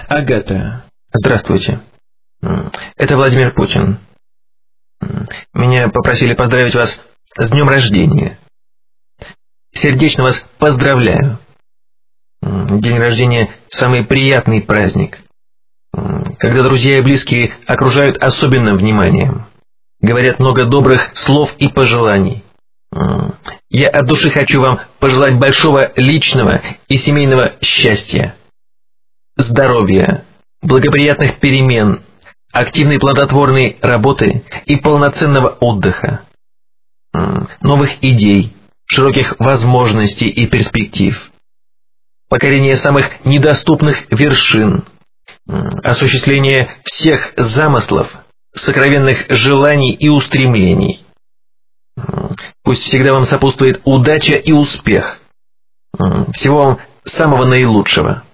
Агата. Здравствуйте. Это Владимир Путин. Меня попросили поздравить вас с днем рождения. Сердечно вас поздравляю. День рождения – самый приятный праздник, когда друзья и близкие окружают особенным вниманием, говорят много добрых слов и пожеланий. Я от души хочу вам пожелать большого личного и семейного счастья, здоровья, благоприятных перемен, активной плодотворной работы и полноценного отдыха, новых идей, широких возможностей и перспектив, покорения самых недоступных вершин, осуществления всех замыслов, сокровенных желаний и устремлений. Пусть всегда вам сопутствует удача и успех. Всего вам самого наилучшего.